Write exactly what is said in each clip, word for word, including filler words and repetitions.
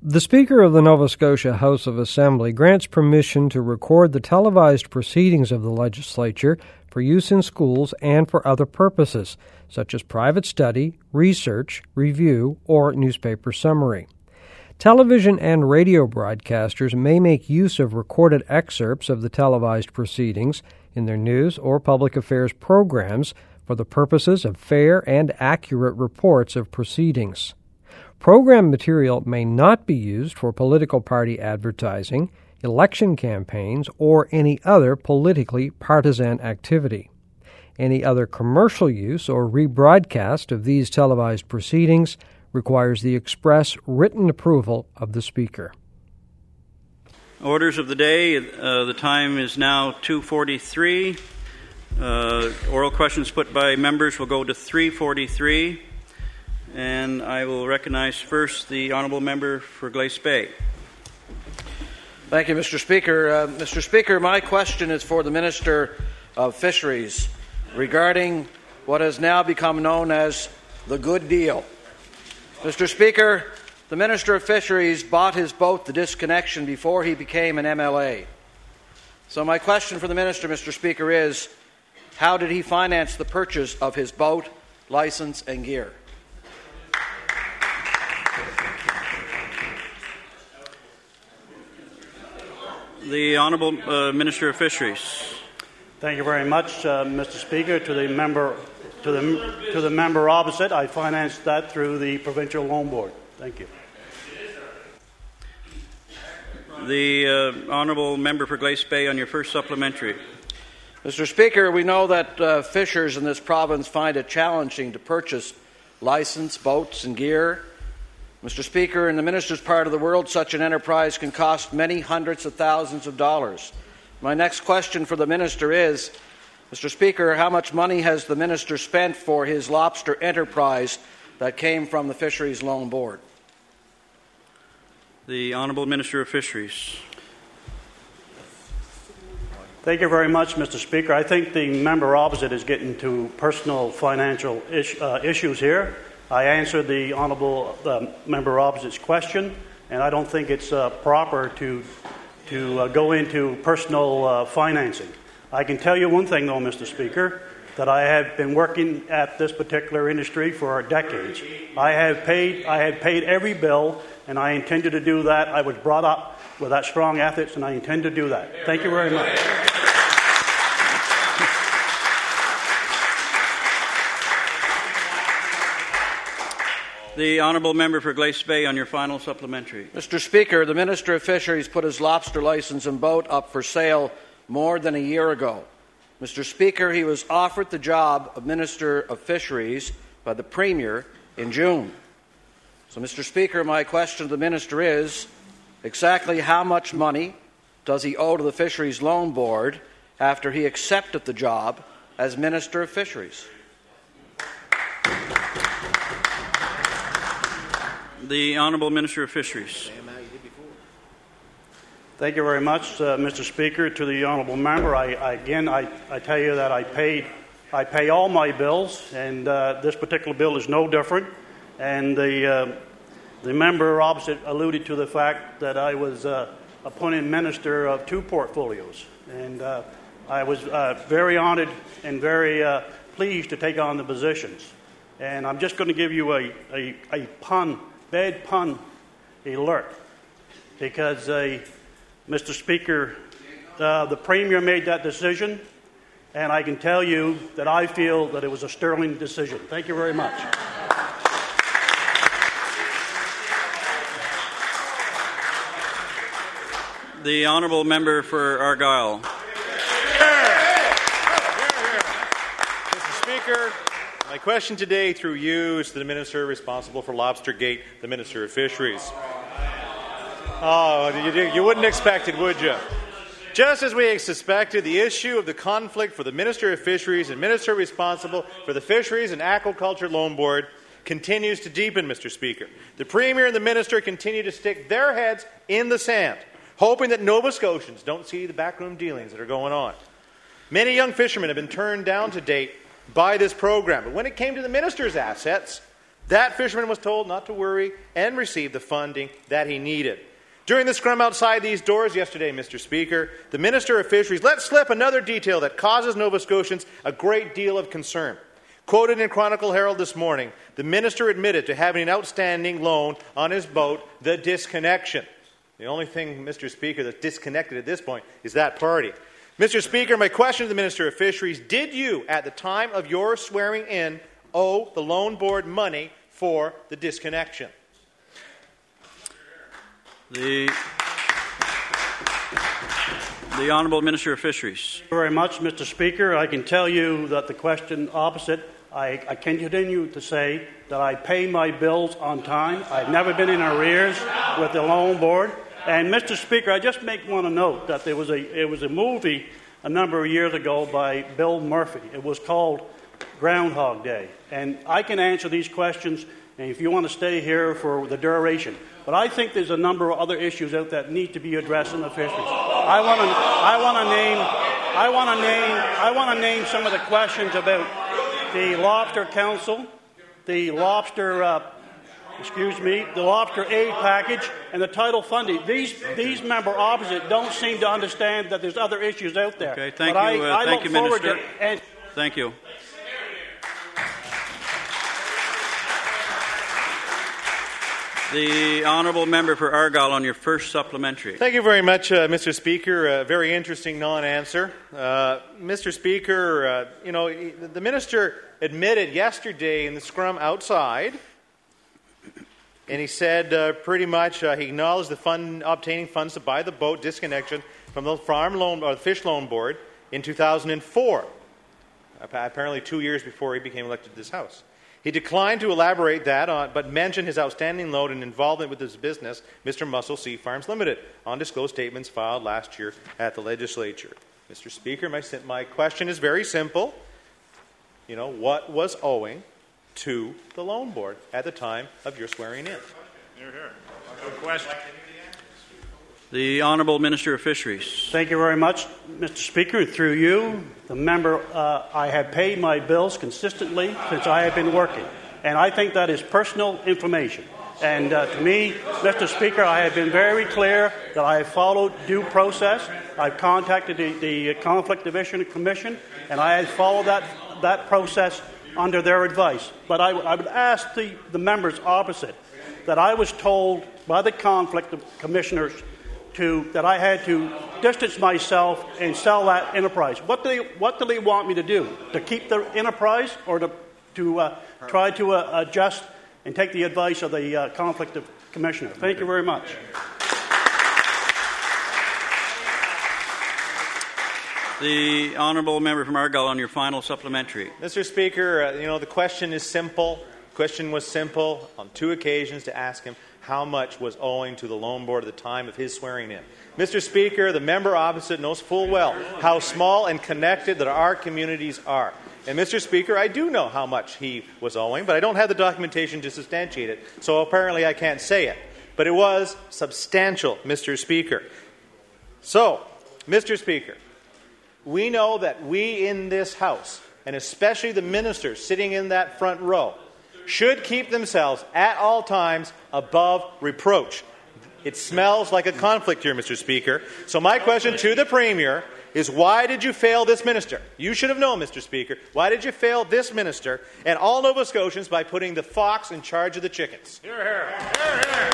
The Speaker of the Nova Scotia House of Assembly grants permission to record the televised proceedings of the legislature for use in schools and for other purposes, such as private study, research, review, or newspaper summary. Television and radio broadcasters may make use of recorded excerpts of the televised proceedings in their news or public affairs programs for the purposes of fair and accurate reports of proceedings. Program material may not be used for political party advertising, election campaigns, or any other politically partisan activity. Any other commercial use or rebroadcast of these televised proceedings requires the express written approval of the Speaker. Orders of the day. Uh, the time is now two forty-three. Uh, oral questions put by members will go to three forty-three. And I will recognize first the Honourable Member for Glace Bay. Thank you, Mister Speaker. Uh, Mister Speaker, my question is for the Minister of Fisheries regarding what has now become known as the good deal. Mister Speaker, the Minister of Fisheries bought his boat, the Disconnection, before he became an M L A. So my question for the Minister, Mister Speaker, is how did he finance the purchase of his boat, license and gear? The Honourable uh, Minister of Fisheries. Thank you very much, uh, Mister Speaker. To the member, to the to the member opposite, I financed that through the Provincial Loan Board. Thank you. The uh, Honourable Member for Glace Bay on your first supplementary. Mister Speaker, we know that uh, fishers in this province find it challenging to purchase license, boats and gear. Mister Speaker, in the Minister's part of the world, such an enterprise can cost many hundreds of thousands of dollars. My next question for the Minister is, Mister Speaker, how much money has the Minister spent for his lobster enterprise that came from the Fisheries Loan Board? The Honourable Minister of Fisheries. Thank you very much, Mister Speaker. I think the member opposite is getting to personal financial is, uh, issues here. I answered the Honourable uh, Member Opposite's question, and I don't think it's uh, proper to, to uh, go into personal uh, financing. I can tell you one thing, though, Mister Speaker, that I have been working at this particular industry for decades. I have paid, I have paid every bill, and I intended to do that. I was brought up with that strong ethics, and I intend to do that. Thank you very much. The Honourable Member for Glace Bay on your final supplementary. Mister Speaker, the Minister of Fisheries put his lobster licence and boat up for sale more than a year ago. Mister Speaker, he was offered the job of Minister of Fisheries by the Premier in June. So, Mister Speaker, my question to the Minister is, exactly how much money does he owe to the Fisheries Loan Board after he accepted the job as Minister of Fisheries? The Honourable Minister of Fisheries. Thank you very much, uh, Mister Speaker. To the Honourable Member, I, I, again, I, I tell you that I paid, I pay all my bills, and uh, this particular bill is no different. And the uh, the member opposite alluded to the fact that I was uh, appointed minister of two portfolios, and uh, I was uh, very honoured and very uh, pleased to take on the positions. And I'm just going to give you a a, a pun. Bad pun alert, because uh, Mister Speaker, uh, the Premier made that decision, and I can tell you that I feel that it was a sterling decision. Thank you very much. The Honourable Member for Argyll. Mister Speaker, my question today, through you, is to the Minister responsible for Lobstergate, the Minister of Fisheries. Oh, you, you wouldn't expect it, would you? Just as we suspected, the issue of the conflict for the Minister of Fisheries and Minister responsible for the Fisheries and Aquaculture Loan Board continues to deepen, Mister Speaker. The Premier and the Minister continue to stick their heads in the sand, hoping that Nova Scotians don't see the backroom dealings that are going on. Many young fishermen have been turned down to date by this program, but when it came to the Minister's assets, That fisherman was told not to worry and received the funding that he needed. During the scrum outside these doors yesterday, Mister Speaker, the Minister of Fisheries let slip another detail that causes Nova Scotians a great deal of concern. Quoted in Chronicle Herald this morning, the Minister admitted to having an outstanding loan on his boat, the Disconnection. The only thing, Mister Speaker, that's disconnected at this point is that party. Mister Speaker, my question to the Minister of Fisheries, did you, at the time of your swearing in, owe the loan board money for the Disconnection? The, the Honourable Minister of Fisheries. Thank you very much, Mister Speaker. I can tell you that the question opposite, I, I continue to say that I pay my bills on time. I've never been in arrears with the loan board. And, Mister Speaker, I just make want to note that there was a, it was a movie a number of years ago by Bill Murphy. It was called Groundhog Day. And I can answer these questions, and if you want to stay here for the duration. But I think there's a number of other issues out that need to be addressed in the fisheries. I want to, I want to name, I want to name, I want to name some of the questions about the Lobster Council, the lobster, uh, excuse me, the lobster aid package, and the tidal funding. These, these member opposite don't seem to understand that there's other issues out there. Okay, thank but you, I, uh, I thank look you, forward Minister. to, and Thank you. The Honourable Member for Argyll on your first supplementary. Thank you very much, uh, Mister Speaker. A very interesting non-answer. Uh, Mister Speaker, uh, you know, the Minister admitted yesterday in the scrum outside, and he said uh, pretty much uh, he acknowledged the fund obtaining funds to buy the boat Disconnection from the Farm Loan or the Fish Loan Board in two thousand four, apparently two years before he became elected to this House. He declined to elaborate that, on, but mentioned his outstanding loan and involvement with his business, Mister Mussel Sea Farms Limited, on disclosed statements filed last year at the Legislature. Mister Speaker, my, my question is very simple. You know, what was owing to the loan board at the time of your swearing in? Here, here. Good question. The Honourable Minister of Fisheries. thank you very much, Mister Speaker. Through you, the member, uh, I have paid my bills consistently since I have been working. And I think that is personal information. And uh, to me, Mister Speaker, I have been very clear that I have followed due process. I've contacted the, the Conflict Division Commission, and I have followed that, that process under their advice. But I, I would ask the, the members opposite that I was told by the Conflict Commissioners To, that I had to distance myself and sell that enterprise. What do they, what do they want me to do? To keep the enterprise, or to, to uh, try to uh, adjust and take the advice of the uh, Conflict of Commissioner? Thank you very much. The Honourable Member from Argyll on your final supplementary. Mister Speaker, uh, you know, the question is simple. The question was simple on two occasions to ask him how much was owing to the loan board at the time of his swearing in. Mister Speaker, the member opposite knows full well how small and connected that our communities are. And, Mister Speaker, I do know how much he was owing, but I don't have the documentation to substantiate it, so apparently I can't say it. But it was substantial, Mister Speaker. So, Mister Speaker, we know that we in this House, and especially the ministers sitting in that front row, should keep themselves at all times above reproach. It smells like a conflict here, Mister Speaker. So my question to the Premier is, why did you fail this minister? You should have known, Mister Speaker. Why did you fail this minister and all Nova Scotians by putting the fox in charge of the chickens? Here, here. Here, here.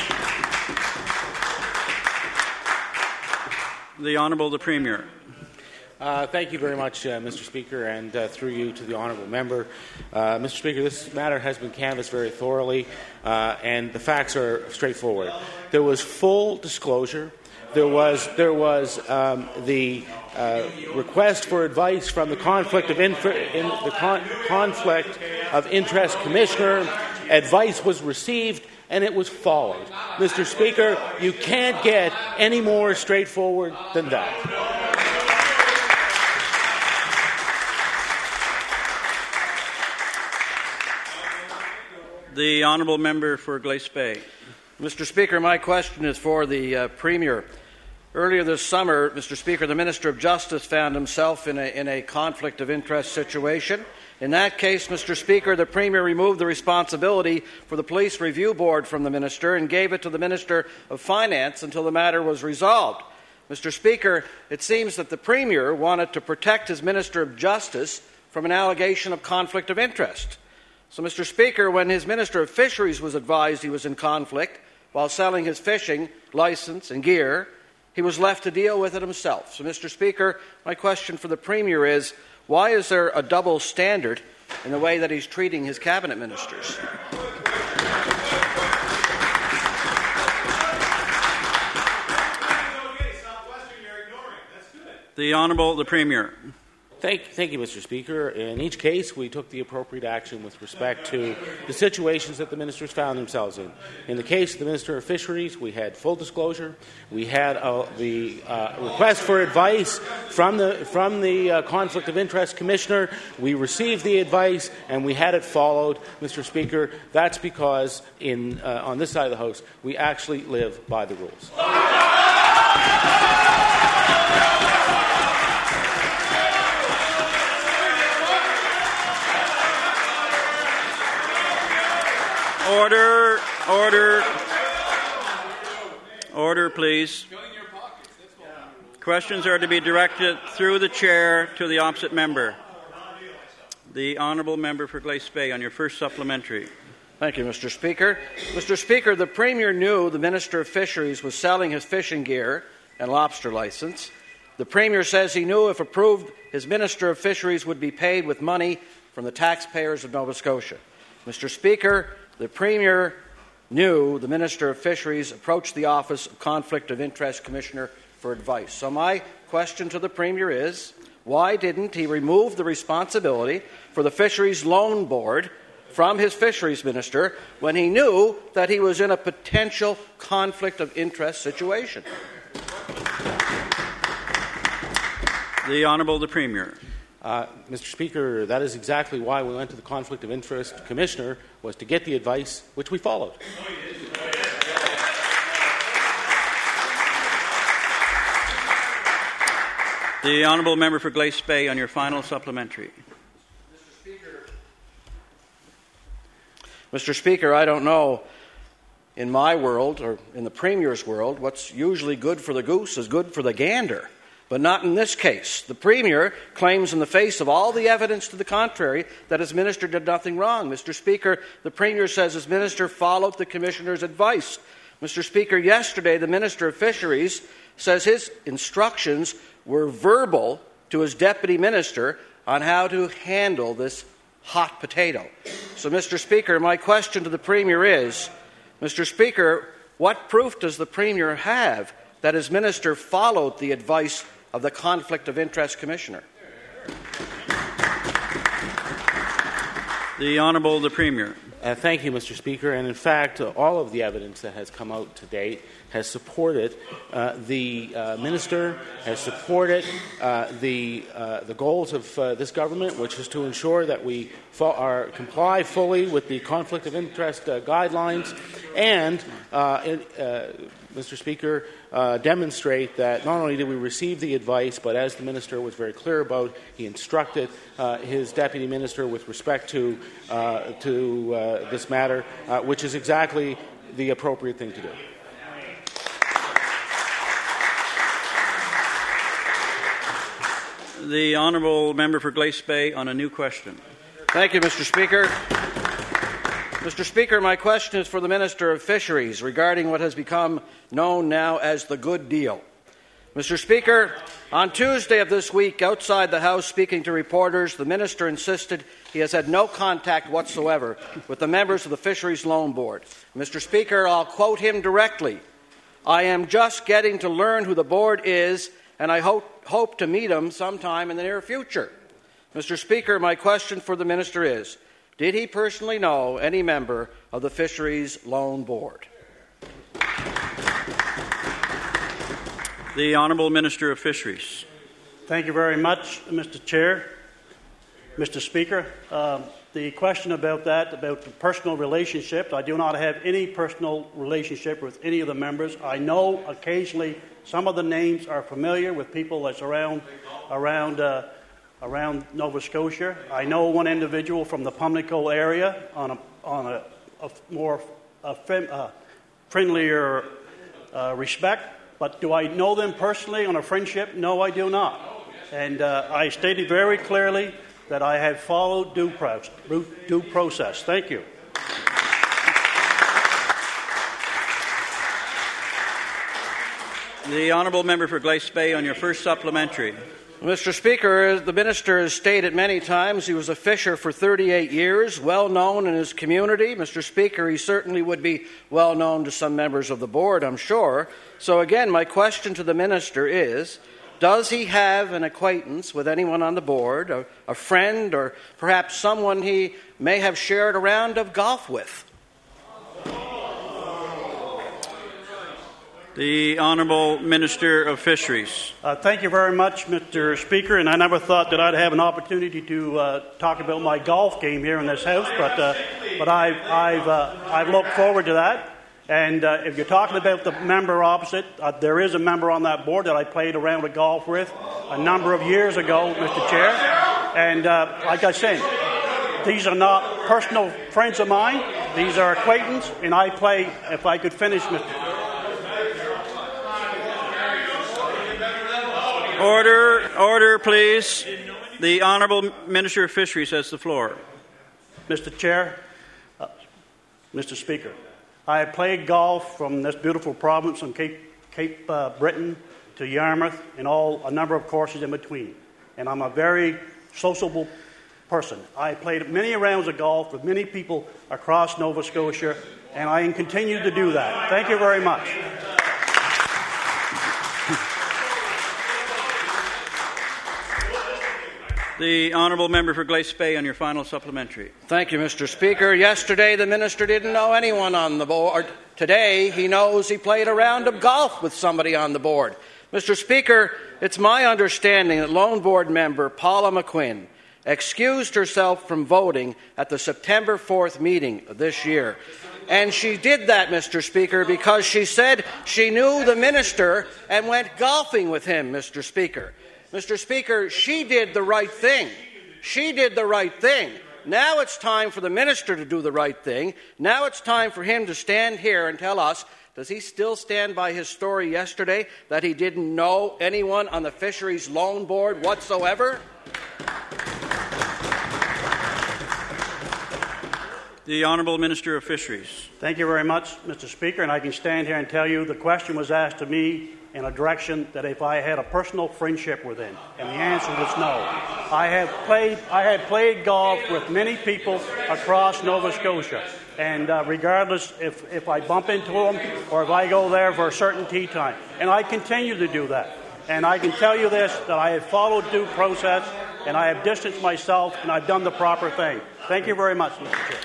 The Honourable the Premier. Uh, thank you very much, uh, Mister Speaker, and uh, through you to the honourable member. Uh, Mister Speaker, this matter has been canvassed very thoroughly, uh, and the facts are straightforward. There was full disclosure. There was there was um, the uh, request for advice from the conflict of inf- in the con- conflict of interest commissioner. Advice was received, and it was followed. Mister Speaker, you can't get any more straightforward than that. The Honourable Member for Glace Bay. Mister Speaker, my question is for the uh, Premier. Earlier this summer, Mister Speaker, the Minister of Justice found himself in a, in a conflict of interest situation, In that case, Mister Speaker, the Premier removed the responsibility for the Police Review Board from the Minister and gave it to the Minister of Finance until the matter was resolved. Mister Speaker, it seems that the Premier wanted to protect his Minister of Justice from an allegation of conflict of interest. So, Mister Speaker, when his Minister of Fisheries was advised he was in conflict while selling his fishing licence and gear, he was left to deal with it himself. So, Mister Speaker, my question for the Premier is, why is there a double standard in the way that he's treating his cabinet ministers? The Honourable the Premier. Thank, thank you, Mister Speaker. In each case, we took the appropriate action with respect to the situations that the ministers found themselves in. In the case of the Minister of Fisheries, we had full disclosure. We had uh, the uh, request for advice from the from the uh, Conflict of Interest Commissioner. We received the advice, and we had it followed, Mister Speaker. That's because in uh, on this side of the House, we actually live by the rules. Order, order, order, please. Questions are to be directed through the chair to the opposite member. The Honourable Member for Glace Bay on your first supplementary. Thank you, Mister Speaker. Mister Speaker, the Premier knew the Minister of Fisheries was selling his fishing gear and lobster licence. The Premier says he knew, if approved, his Minister of Fisheries would be paid with money from the taxpayers of Nova Scotia. Mister Speaker, the Premier knew the Minister of Fisheries approached the Office of Conflict of Interest Commissioner for advice. So my question to the Premier is, why didn't he remove the responsibility for the Fisheries Loan Board from his Fisheries Minister when he knew that he was in a potential conflict of interest situation? The Honourable the Premier. Uh, Mister Speaker, that is exactly why we went to the Conflict of Interest Commissioner, was to get the advice, which we followed. The Honourable Member for Glace Bay on your final supplementary. Mister Speaker, Mister Speaker, I don't know, in my world, or in the Premier's world, what's usually good for the goose is good for the gander. But not in this case. The Premier claims in the face of all the evidence to the contrary that his minister did nothing wrong. Mister Speaker, the Premier says his minister followed the Commissioner's advice. Mister Speaker, yesterday the Minister of Fisheries says his instructions were verbal to his Deputy Minister on how to handle this hot potato. So, Mister Speaker, my question to the Premier is, Mister Speaker, what proof does the Premier have that his minister followed the advice of the Conflict of Interest Commissioner? The Honourable the Premier. Uh, thank you, Mister Speaker. And in fact, uh, all of the evidence that has come out to date has supported uh, the uh, minister, has supported uh, the uh, the goals of uh, this government, which is to ensure that we fo- are, comply fully with the conflict of interest uh, guidelines, and uh, it, uh, Mister Speaker, uh, demonstrate that not only did we receive the advice, but as the minister was very clear about, he instructed uh, his deputy minister with respect to uh, to uh, this matter, uh, which is exactly the appropriate thing to do. The Honourable Member for Glace Bay on a new question. Thank you, Mister Speaker. Mister Speaker, my question is for the Minister of Fisheries regarding what has become known now as the good deal. Mister Speaker, on Tuesday of this week, outside the House speaking to reporters, the Minister insisted he has had no contact whatsoever with the members of the Fisheries Loan Board. Mister Speaker, I'll quote him directly. I am just getting to learn who the board is, and I hope, hope to meet him sometime in the near future. Mister Speaker, my question for the Minister is, did he personally know any member of the Fisheries Loan Board? The Honourable Minister of Fisheries. Thank you very much, Mister Chair. Mister Speaker, um, the question about that, about the personal relationship, I do not have any personal relationship with any of the members. I know occasionally some of the names are familiar with people that's around, around uh, around Nova Scotia. I know one individual from the Pimlico area on a, on a, a more a fem, uh, friendlier uh, respect, but do I know them personally on a friendship? No, I do not. And uh, I stated very clearly that I have followed due, pro- due process. Thank you. The honourable member for Glace Bay on your first supplementary. Mister Speaker, the minister has stated many times he was a fisher for thirty-eight years, well known in his community. Mister Speaker, he certainly would be well known to some members of the board, I'm sure. So again, my question to the minister is, does he have an acquaintance with anyone on the board, a, a friend, or perhaps someone he may have shared a round of golf with? The Honourable Minister of Fisheries. Uh, thank you very much, Mister Speaker, and I never thought that I'd have an opportunity to uh, talk about my golf game here in this House, but uh, but I've, I've, uh, I've looked forward to that. And uh, if you're talking about the member opposite, uh, there is a member on that board that I played a round of golf with a number of years ago, Mister Chair. And uh, like I said, these are not personal friends of mine. These are acquaintances, and I play, if I could finish, Mister Order, order, please. The Honourable Minister of Fisheries has the floor. Mister Chair, uh, Mister Speaker, I have played golf from this beautiful province from Cape, Cape uh, Breton to Yarmouth and all a number of courses in between. And I'm a very sociable person. I played many rounds of golf with many people across Nova Scotia, and I continue to do that. Thank you very much. The Honourable Member for Glace Bay on your final supplementary. Thank you, Mister Speaker. Yesterday, the minister didn't know anyone on the board. Today, he knows he played a round of golf with somebody on the board. Mister Speaker, it's my understanding that Lone Board member Paula McQuinn excused herself from voting at the September fourth meeting of this year. And she did that, Mister Speaker, because she said she knew the minister and went golfing with him, Mister Speaker. Mister Speaker, she did the right thing. She did the right thing. Now it's time for the minister to do the right thing. Now it's time for him to stand here and tell us, does he still stand by his story yesterday that he didn't know anyone on the Fisheries Loan Board whatsoever? The Honourable Minister of Fisheries. Thank you very much, Mister Speaker, and I can stand here and tell you the question was asked to me in a direction that if I had a personal friendship with him, and the answer was no. I have played, I had played golf with many people across Nova Scotia, and uh, regardless if, if I bump into them or if I go there for a certain tea time, and I continue to do that. And I can tell you this, that I have followed due process, and I have distanced myself, and I've done the proper thing. Thank you very much, Mister Chair.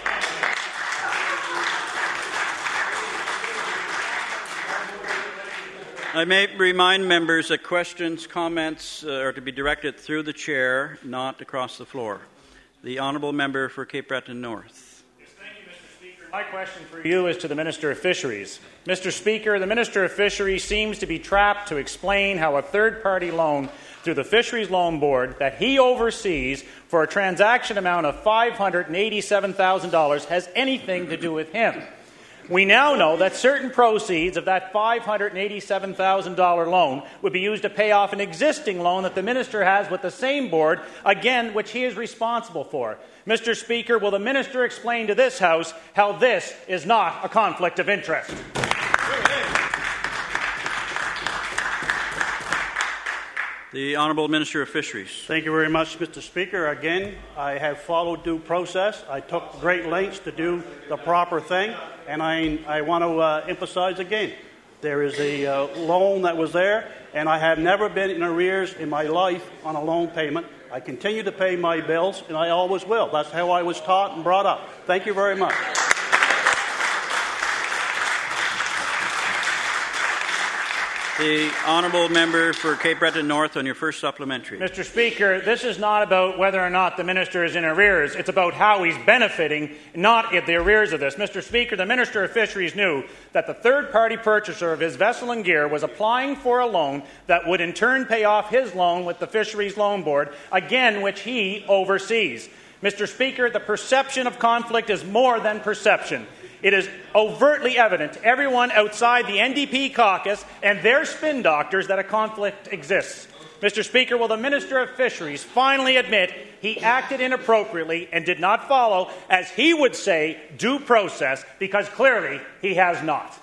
I may remind members that questions, comments uh, are to be directed through the chair, not across the floor. The Honourable Member for Cape Breton North. Yes, thank you, Mister Speaker. My question for you is to the Minister of Fisheries. Mister Speaker, the Minister of Fisheries seems to be trapped to explain how a third-party loan through the Fisheries Loan Board that he oversees for a transaction amount of five hundred eighty-seven thousand dollars has anything to do with him. We now know that certain proceeds of that five hundred eighty-seven thousand dollars loan would be used to pay off an existing loan that the minister has with the same board, again, which he is responsible for. Mister Speaker, will the minister explain to this House how this is not a conflict of interest? The Honourable Minister of Fisheries. Thank you very much, Mister Speaker. Again, I have followed due process. I took great lengths to do the proper thing, and I, I want to uh, emphasize again, there is a uh, loan that was there, and I have never been in arrears in my life on a loan payment. I continue to pay my bills, and I always will. That's how I was taught and brought up. Thank you very much. The honourable member for Cape Breton North on your first supplementary. Mister Speaker, this is not about whether or not the minister is in arrears. It's about how he's benefiting, not at the arrears of this. Mister Speaker, the Minister of Fisheries knew that the third-party purchaser of his vessel and gear was applying for a loan that would in turn pay off his loan with the Fisheries Loan Board, again which he oversees. Mister Speaker, the perception of conflict is more than perception. It is overtly evident to everyone outside the N D P caucus and their spin doctors that a conflict exists. Mister Speaker, will the Minister of Fisheries finally admit he acted inappropriately and did not follow, as he would say, due process, because clearly he has not?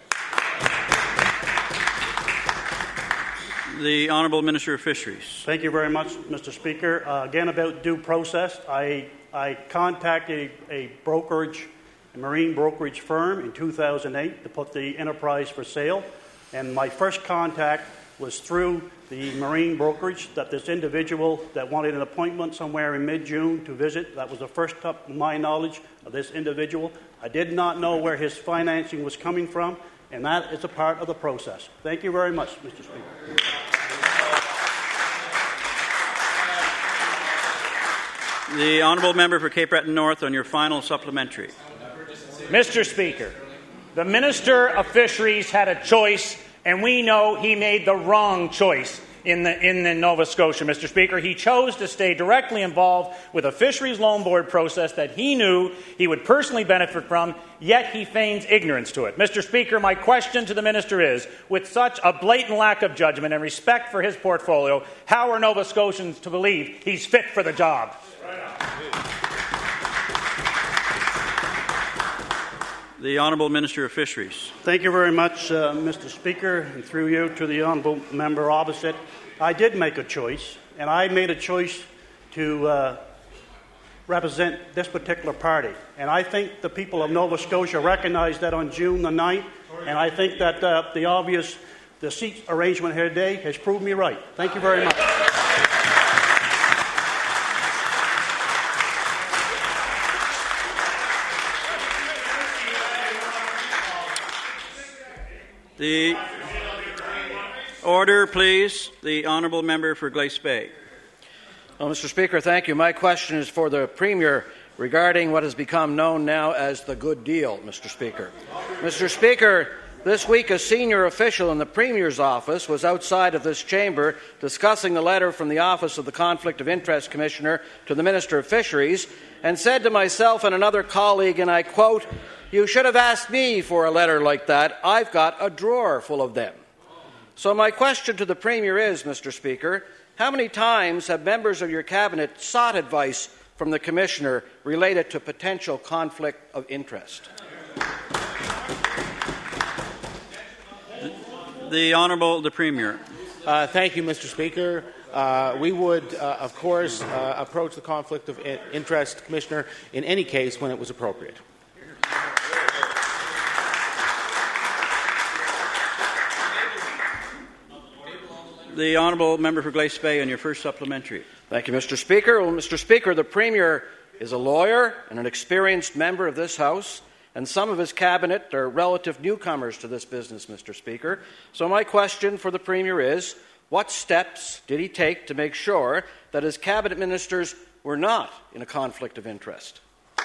The Honourable Minister of Fisheries. Thank you very much, Mister Speaker. Uh, again, about due process, I, I contacted a, a brokerage a marine brokerage firm in two thousand eight to put the enterprise for sale, and my first contact was through the marine brokerage that this individual that wanted an appointment somewhere in mid-June to visit. That was the first up to my knowledge of this individual. I did not know where his financing was coming from, and that is a part of the process. Thank you very much, Mister Speaker. The honourable member for Cape Breton North on your final supplementary. Mister Speaker, the Minister of Fisheries had a choice, and we know he made the wrong choice in the, in the Nova Scotia, Mister Speaker. He chose to stay directly involved with a Fisheries Loan Board process that he knew he would personally benefit from, yet he feigns ignorance to it. Mister Speaker, my question to the Minister is, with such a blatant lack of judgment and respect for his portfolio, how are Nova Scotians to believe he's fit for the job? The Honourable Minister of Fisheries. Thank you very much, uh, Mister Speaker, and through you to the Honourable Member opposite. I did make a choice, and I made a choice to uh, represent this particular party. And I think the people of Nova Scotia recognized that on June the ninth, and I think that uh, the obvious the seat arrangement here today has proved me right. Thank you very much. The order, please. The honourable member for Glace Bay. Well, Mister Speaker, thank you. My question is for the Premier regarding what has become known now as the good deal, Mister Speaker. Mister Speaker, this week a senior official in the Premier's office was outside of this chamber discussing the letter from the Office of the Conflict of Interest Commissioner to the Minister of Fisheries, and said to myself and another colleague, and I quote, "You should have asked me for a letter like that. I've got a drawer full of them." So my question to the Premier is, Mister Speaker, how many times have members of your Cabinet sought advice from the Commissioner related to potential conflict of interest? The Honourable the Premier. Uh, thank you, Mister Speaker. Uh, we would, uh, of course, uh, approach the Conflict of Interest Commissioner in any case when it was appropriate. The honourable member for Glace Bay on your first supplementary. Thank you, Mister Speaker. Well, Mister Speaker, the Premier is a lawyer and an experienced member of this House, and some of his cabinet are relative newcomers to this business, Mister Speaker. So my question for the Premier is, what steps did he take to make sure that his cabinet ministers were not in a conflict of interest?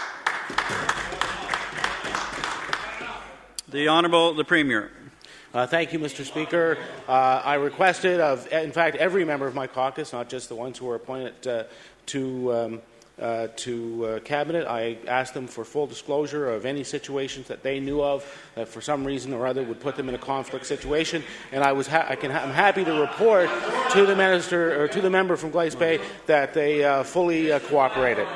The Honourable the Premier. Uh, thank you, Mister Speaker. Uh, I requested of, in fact, every member of my caucus, not just the ones who were appointed uh, to um, uh, to uh, cabinet. I asked them for full disclosure of any situations that they knew of that, for some reason or other, would put them in a conflict situation. And I was, ha- I can, ha- I'm happy to report to the minister or to the member from Glace Bay that they uh, fully uh, cooperated.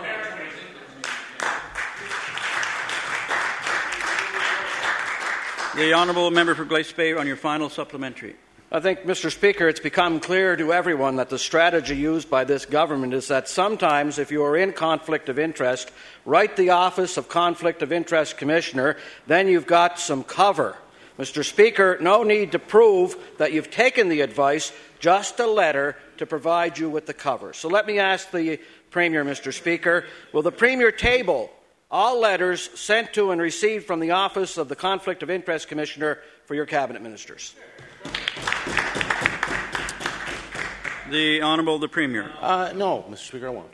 The honourable member for Glace Bay on your final supplementary. I think, Mister Speaker, it's become clear to everyone that the strategy used by this government is that sometimes, if you are in conflict of interest, write the Office of Conflict of Interest Commissioner, then you've got some cover. Mister Speaker, no need to prove that you've taken the advice, just a letter to provide you with the cover. So let me ask the Premier, Mister Speaker, will the Premier table all letters sent to and received from the Office of the Conflict of Interest Commissioner for your Cabinet Ministers? The Honourable the Premier. Uh, no, Mister Speaker, I won't.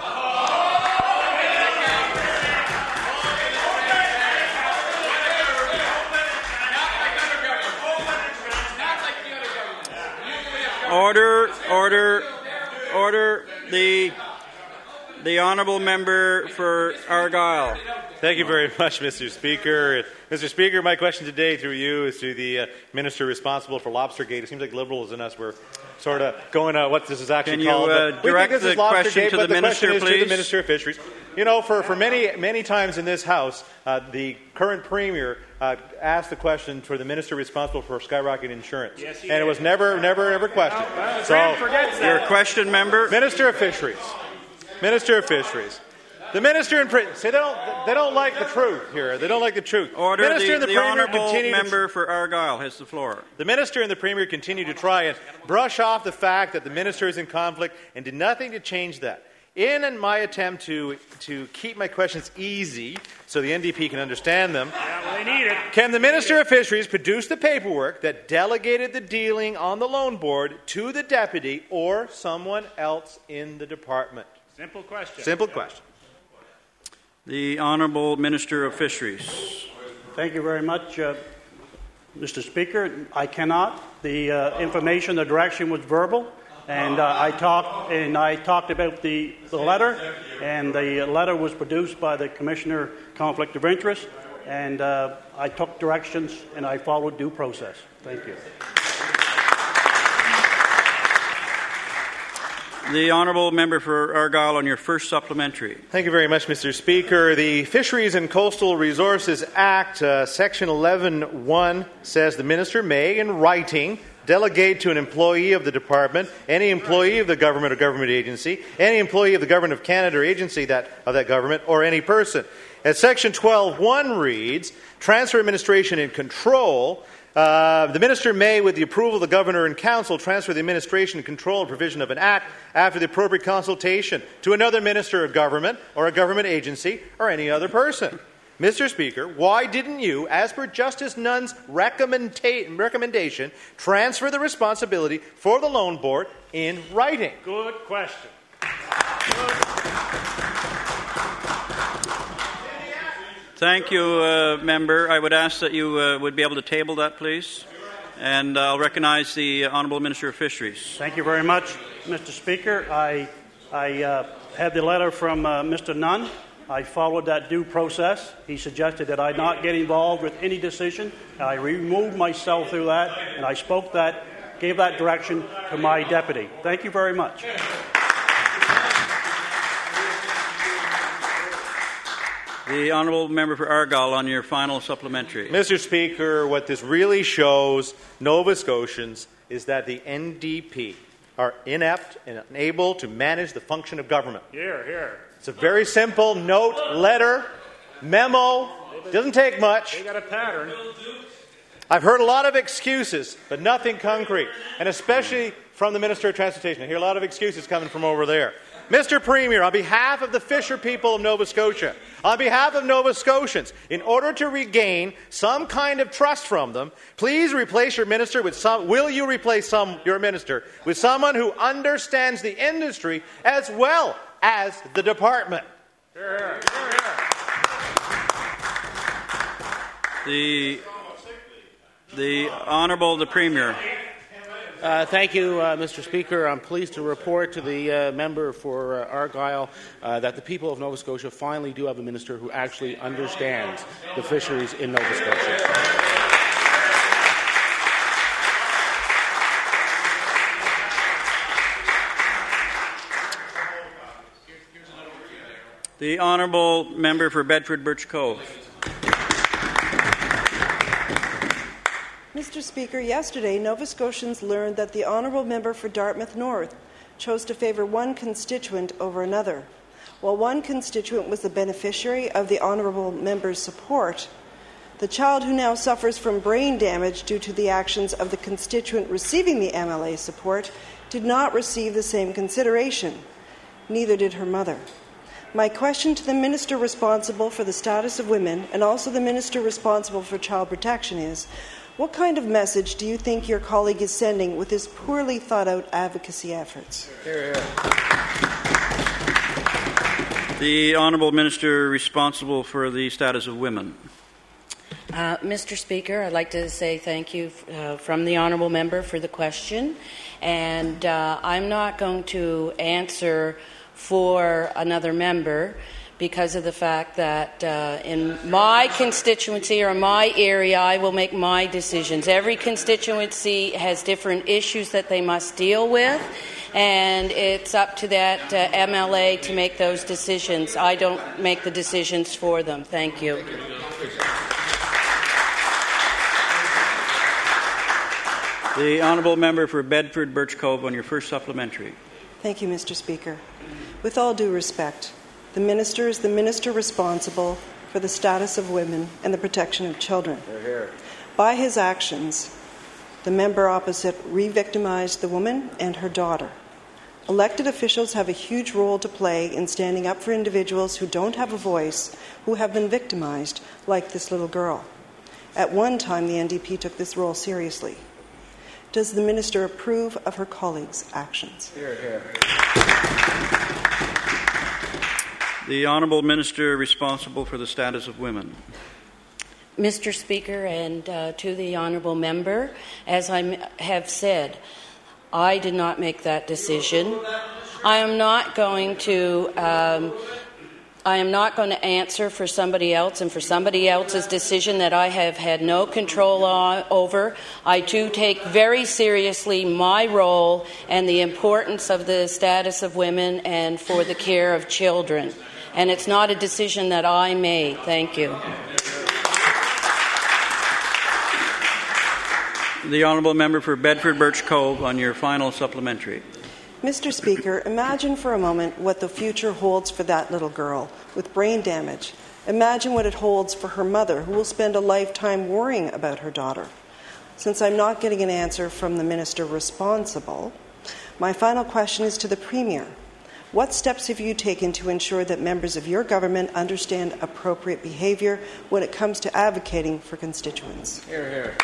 Order, order, order. The the honourable member for Argyll. Thank you very much, Mister Speaker. Mister Speaker, my question today through you is to the uh, minister responsible for Lobstergate. It seems like Liberals and us were sort of going out what this is actually Can you, called. uh, direct we think this the is question Lobstergate, to but the the minister, question is please? to the Minister of Fisheries. You know, for, for many many times in this House, uh, the current Premier uh, asked the question for the minister responsible for skyrocketing insurance, yes, and it was never, never, ever questioned. No, well, so, forgets that. Your question, member. Minister of Fisheries. Minister of Fisheries. The minister in prison. See, they don't. They don't like the truth here. They don't like the truth. Order. Minister The, and the, the Premier honourable continue to member for Argyll has the floor. The minister and the Premier continue to try and brush off the fact that the minister is in conflict and did nothing to change that. In my attempt to, to keep my questions easy so the N D P can understand them, Yeah, well, they need it. can the Minister of Fisheries produce the paperwork that delegated the dealing on the loan board to the deputy or someone else in the department? Simple question. Simple question. The Honourable Minister of Fisheries. Thank you very much, uh, Mister Speaker. I cannot. The uh, information, the direction was verbal, and uh, I talked and I talked about the, the letter, and the letter was produced by the Commissioner Conflict of Interest, and uh, I took directions and I followed due process. Thank you. The Honourable Member for Argyll on your first supplementary. Thank you very much, Mister Speaker. The Fisheries and Coastal Resources Act, uh, Section eleven point one, says the Minister may, in writing, delegate to an employee of the department, any employee of the government or government agency, any employee of the Government of Canada or agency that, of that government, or any person. As Section twelve point one reads, transfer, administration, and control. Uh, the Minister may, with the approval of the Governor and Council, transfer the administration and control and provision of an Act after the appropriate consultation to another Minister of Government or a government agency or any other person. Mister Speaker, why didn't you, as per Justice Nunn's recommenda- recommendation, transfer the responsibility for the loan board in writing? Good question. Good. Thank you, uh, Member. I would ask that you uh, would be able to table that, please. And I'll recognize the Honourable Minister of Fisheries. Thank you very much, Mister Speaker. I, I uh, had the letter from uh, Mister Nunn. I followed that due process. He suggested that I not get involved with any decision. I removed myself through that, and I spoke that, gave that direction to my deputy. Thank you very much. The Honourable Member for Argyll on your final supplementary. Mister Speaker, what this really shows Nova Scotians is that the N D P are inept and unable to manage the function of government. Here, here. It's a very simple note, letter, memo. Doesn't take much. They got a pattern. I've heard a lot of excuses, but nothing concrete, and especially from the Minister of Transportation. I hear a lot of excuses coming from over there. Mister Premier, on behalf of the fisher people of Nova Scotia, on behalf of Nova Scotians, in order to regain some kind of trust from them, please replace your minister with some. Will you replace some your minister with someone who understands the industry as well as the department? Here, here. Here, here. The the Honourable the Premier. Uh, thank you, uh, Mister Speaker. I'm pleased to report to the uh, member for uh, Argyll uh, that the people of Nova Scotia finally do have a minister who actually understands the fisheries in Nova Scotia. The Honourable Member for Bedford Birch Cove. Mister Speaker, yesterday Nova Scotians learned that the Honourable Member for Dartmouth North chose to favour one constituent over another. While one constituent was the beneficiary of the Honourable Member's support, the child who now suffers from brain damage due to the actions of the constituent receiving the M L A support did not receive the same consideration. Neither did her mother. My question to the Minister responsible for the status of women and also the Minister responsible for child protection is, What kind of message do you think your colleague is sending with his poorly thought-out advocacy efforts? Hear, hear. The Honourable Minister responsible for the status of women. Uh, Mister Speaker, I'd like to say thank you uh, from the Honourable Member for the question. And uh, I'm not going to answer for another member because of the fact that uh, in my constituency or my area, I will make my decisions. Every constituency has different issues that they must deal with, and it's up to that uh, M L A to make those decisions. I don't make the decisions for them. Thank you. The Honourable Member for Bedford Birch Cove on your first supplementary. Thank you, Mister Speaker. With all due respect, the Minister is the Minister responsible for the status of women and the protection of children. Hear, hear. By his actions, the member opposite re-victimized the woman and her daughter. Elected officials have a huge role to play in standing up for individuals who don't have a voice, who have been victimized, like this little girl. At one time, the N D P took this role seriously. Does the Minister approve of her colleagues' actions? Hear, hear. The Honourable Minister responsible for the status of women. Mister Speaker, and uh, to the Honourable Member, as I m- have said, I did not make that decision. I am not going to um, I am not going to answer for somebody else and for somebody else's decision that I have had no control on, over. I do take very seriously my role and the importance of the status of women and for the care of children. And it's not a decision that I made. Thank you. The Honourable Member for Bedford Birch Cove on your final supplementary. Mister Speaker, imagine for a moment what the future holds for that little girl with brain damage. Imagine what it holds for her mother, who will spend a lifetime worrying about her daughter. Since I'm not getting an answer from the Minister responsible, my final question is to the Premier. What steps have you taken to ensure that members of your government understand appropriate behaviour when it comes to advocating for constituents? Hear, hear.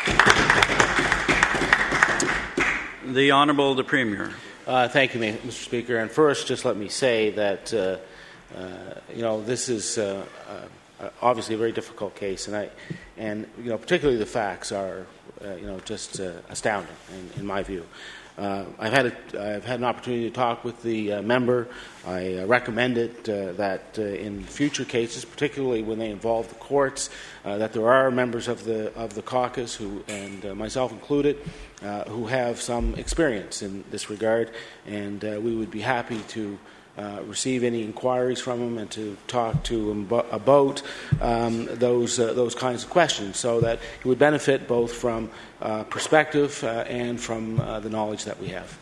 The Honourable the Premier. Uh, thank you, Mister Speaker. And first, just let me say that uh, uh, you know this is uh, uh, obviously a very difficult case, and I, and you know particularly the facts are uh, you know just uh, astounding in, in my view. Uh, I've had a, I've had an opportunity to talk with the uh, member. I uh, recommended uh, that uh, in future cases, particularly when they involve the courts, uh, that there are members of the of the caucus who, and uh, myself included, uh, who have some experience in this regard, and uh, we would be happy to uh, receive any inquiries from them and to talk to them bo- about um, those uh, those kinds of questions, so that it would benefit both from uh, perspective uh, and from uh, the knowledge that we have.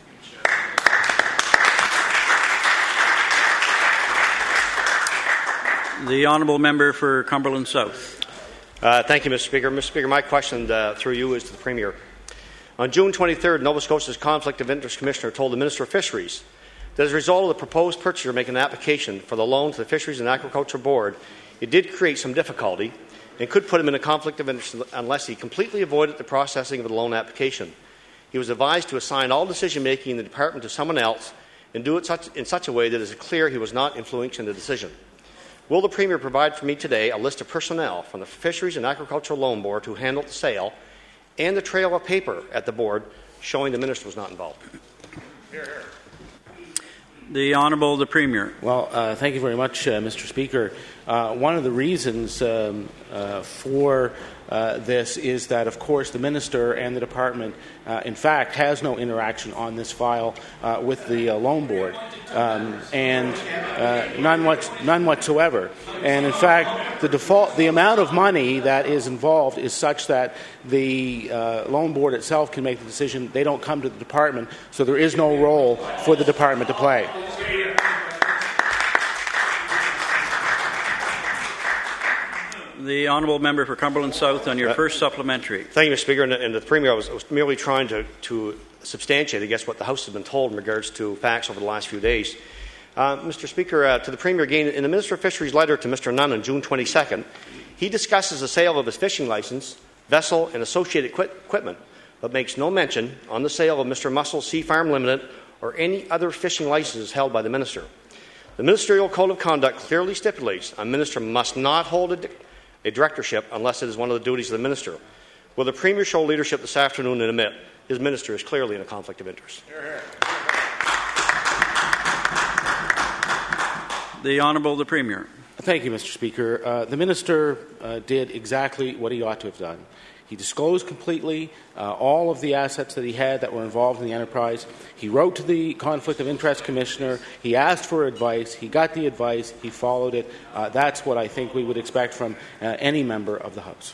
The Honourable Member for Cumberland South. Uh, thank you, Mister Speaker. Mister Speaker, my question uh, through you is to the Premier. On June twenty-third, Nova Scotia's Conflict of Interest Commissioner told the Minister of Fisheries that as a result of the proposed purchaser making an application for the loan to the Fisheries and Agriculture Board, it did create some difficulty and could put him in a conflict of interest unless he completely avoided the processing of the loan application. He was advised to assign all decision-making in the department to someone else and do it such, in such a way that it is clear he was not influencing the decision. Will the Premier provide for me today a list of personnel from the Fisheries and Agricultural Loan Board who handled the sale and the trail of paper at the board showing the Minister was not involved? Here, here. The Honourable the Premier. Well, uh, thank you very much, uh, Mister Speaker. Uh, one of the reasons um, uh, for uh, this is that, of course, the Minister and the Department, uh, in fact, has no interaction on this file uh, with the uh, Loan Board, um, and uh, none, what, none whatsoever. And, in fact, the default, the amount of money that is involved is such that the uh, Loan Board itself can make the decision. They don't come to the Department, so there is no role for the Department to play. The Honourable Member for Cumberland South on your uh, first supplementary. Thank you, Mister Speaker. And, and the Premier, I was, I was merely trying to, to substantiate, I guess, what the House has been told in regards to facts over the last few days. Uh, Mister Speaker, uh, to the Premier again, in the Minister of Fisheries letter to Mister Nunn on June twenty-second, he discusses the sale of his fishing licence vessel, and associated equi- equipment, but makes no mention on the sale of Mister Mussel Sea Farm Limited or any other fishing licenses held by the Minister. The Ministerial Code of Conduct clearly stipulates a Minister must not hold a, di- a directorship unless it is one of the duties of the Minister. Will the Premier show leadership this afternoon and admit his Minister is clearly in a conflict of interest? Hear, hear. The Honourable the Premier. Thank you, Mister Speaker. Uh, the Minister uh, did exactly what he ought to have done. He disclosed completely uh, all of the assets that he had that were involved in the enterprise. He wrote to the Conflict of Interest Commissioner. He asked for advice. He got the advice. He followed it. Uh, that's what I think we would expect from uh, any member of the House.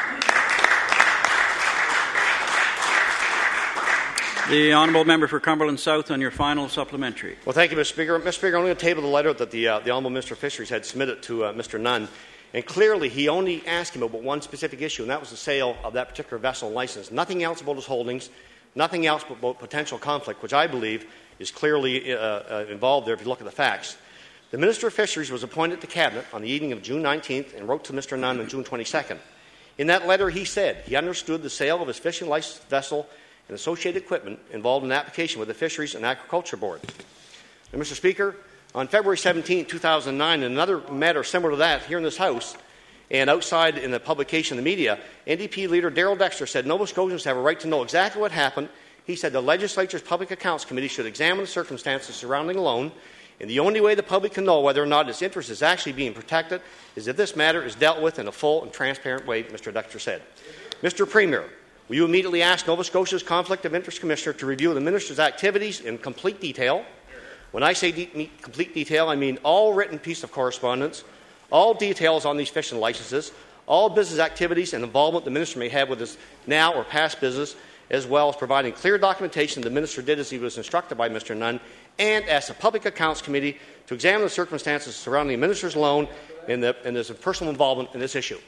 The Honourable Member for Cumberland South on your final supplementary. Well, thank you, Mister Speaker. Mister Speaker, I'm going to table the letter that the, uh, the Honourable Minister of Fisheries had submitted to uh, Mister Nunn. And clearly, he only asked him about one specific issue, and that was the sale of that particular vessel license. Nothing else about his holdings, nothing else about potential conflict, which I believe is clearly uh, uh, involved there if you look at the facts. The Minister of Fisheries was appointed to Cabinet on the evening of June nineteenth and wrote to Mister Nunn on June twenty-second. In that letter, he said he understood the sale of his fishing license vessel and associated equipment involved in an application with the Fisheries and Agriculture Board. Now, Mister Speaker, on February seventeenth, two thousand nine, in another matter similar to that here in this House and outside in the publication in the media, N D P leader Darrell Dexter said Nova Scotians have a right to know exactly what happened. He said the Legislature's Public Accounts Committee should examine the circumstances surrounding the loan, and the only way the public can know whether or not its interest is actually being protected is if this matter is dealt with in a full and transparent way, Mister Dexter said. Mister Premier, will you immediately ask Nova Scotia's Conflict of Interest Commissioner to review the Minister's activities in complete detail? When I say de- complete detail, I mean all written piece of correspondence, all details on these fishing licenses, all business activities and involvement the Minister may have with his now or past business, as well as providing clear documentation the Minister did as he was instructed by Mister Nunn, and ask the Public Accounts Committee to examine the circumstances surrounding the Minister's loan and, the, and his personal involvement in this issue.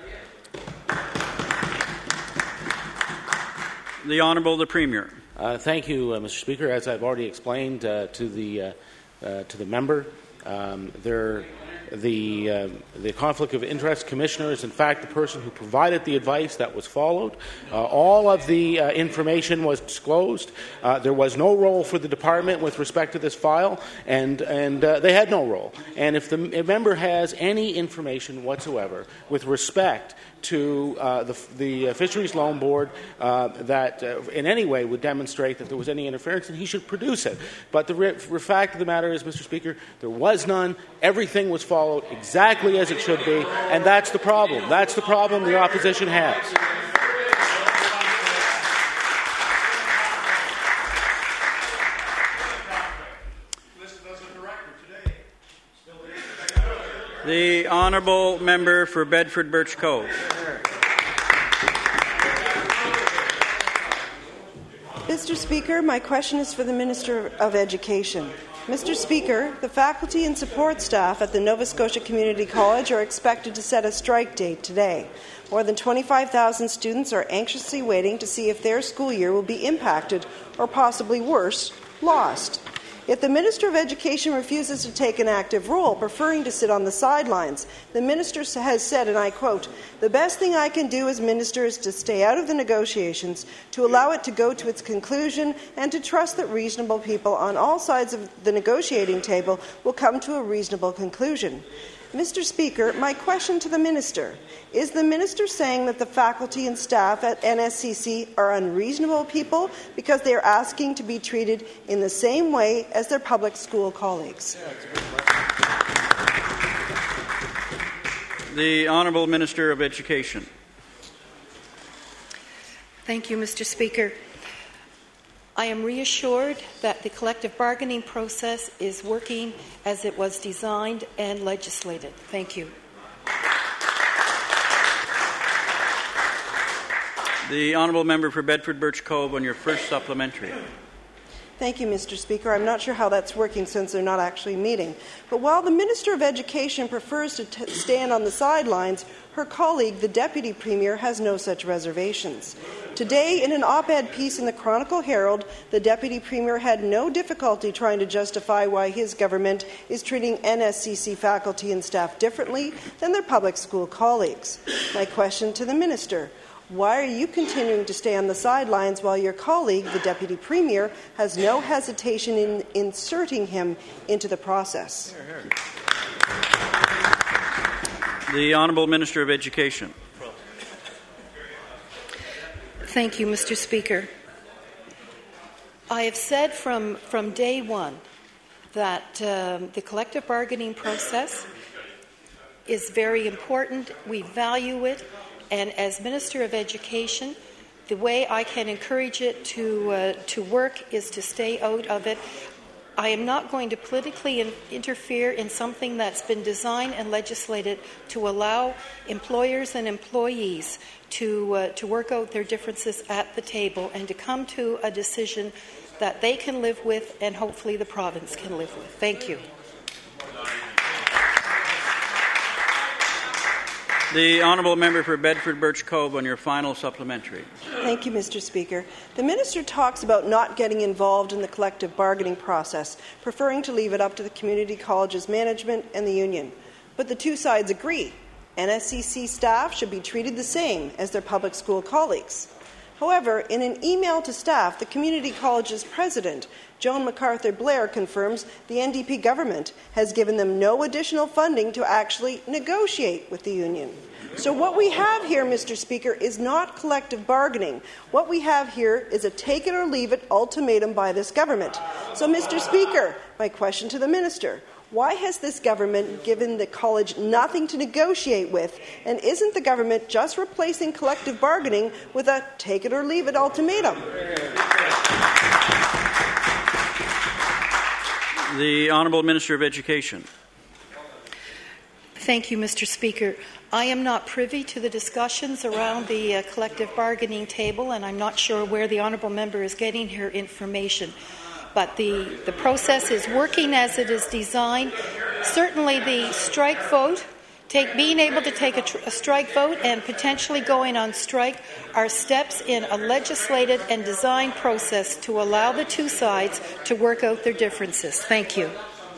The Honourable the Premier. Uh, thank you, uh, Mister Speaker. As I've already explained uh, to the uh, uh, to the member, um, there, the uh, the Conflict of Interest Commissioner is in fact the person who provided the advice that was followed. Uh, all of the uh, information was disclosed. Uh, there was no role for the department with respect to this file, and and uh, they had no role. And if the member has any information whatsoever with respect to uh, the, the uh, Fisheries Loan Board uh, that uh, in any way would demonstrate that there was any interference, and he should produce it. But the re- fact of the matter is, Mister Speaker, there was none. Everything was followed exactly as it should be, and that's the problem. That's the problem the opposition has. The Honourable Member for Bedford Birch Cove. Mister Speaker, my question is for the Minister of Education. Mister Speaker, the faculty and support staff at the Nova Scotia Community College are expected to set a strike date today. More than twenty-five thousand students are anxiously waiting to see if their school year will be impacted or, possibly worse, lost. If the Minister of Education refuses to take an active role, preferring to sit on the sidelines, the Minister has said, and I quote, "The best thing I can do as Minister is to stay out of the negotiations, to allow it to go to its conclusion, and to trust that reasonable people on all sides of the negotiating table will come to a reasonable conclusion." Mister Speaker, my question to the Minister, is the Minister saying that the faculty and staff at N S C C are unreasonable people because they are asking to be treated in the same way as their public school colleagues? The Honourable Minister of Education. Thank you, Mister Speaker. I am reassured that the collective bargaining process is working as it was designed and legislated. Thank you. The Honourable Member for Bedford Birch Cove on your first supplementary. Thank you, Mister Speaker. I'm not sure how that's working since they're not actually meeting. But while the Minister of Education prefers to t- stand on the sidelines, her colleague, the Deputy Premier, has no such reservations. Today, in an op-ed piece in the Chronicle Herald, the Deputy Premier had no difficulty trying to justify why his government is treating N S C C faculty and staff differently than their public school colleagues. My question to the Minister: Why are you continuing to stay on the sidelines while your colleague, the Deputy Premier, has no hesitation in inserting him into the process? The Honourable Minister of Education. Thank you, Mister Speaker. I have said from, from day one that um, the collective bargaining process is very important. We value it. And as Minister of Education, the way I can encourage it to, uh, to work is to stay out of it. I am not going to politically in- interfere in something that's been designed and legislated to allow employers and employees to, uh, to work out their differences at the table and to come to a decision that they can live with and hopefully the province can live with. Thank you. The Honourable Member for Bedford Birch Cove on your final supplementary. Thank you, Mister Speaker. The Minister talks about not getting involved in the collective bargaining process, preferring to leave it up to the community college's management and the union. But the two sides agree. N S C C staff should be treated the same as their public school colleagues. However, in an email to staff, the community college's president, Joan MacArthur Blair, confirms the N D P government has given them no additional funding to actually negotiate with the union. So what we have here, Mister Speaker, is not collective bargaining. What we have here is a take-it-or-leave-it ultimatum by this government. So, Mister Speaker, my question to the minister, why has this government given the college nothing to negotiate with, and isn't the government just replacing collective bargaining with a take-it-or-leave-it ultimatum? The Honourable Minister of Education. Thank you, Mister Speaker. I am not privy to the discussions around the uh, collective bargaining table, and I'm not sure where the honourable member is getting her information. But the, the process is working as it is designed. Certainly the strike vote, take, being able to take a, tr- a strike vote and potentially going on strike are steps in a legislated and designed process to allow the two sides to work out their differences. Thank you.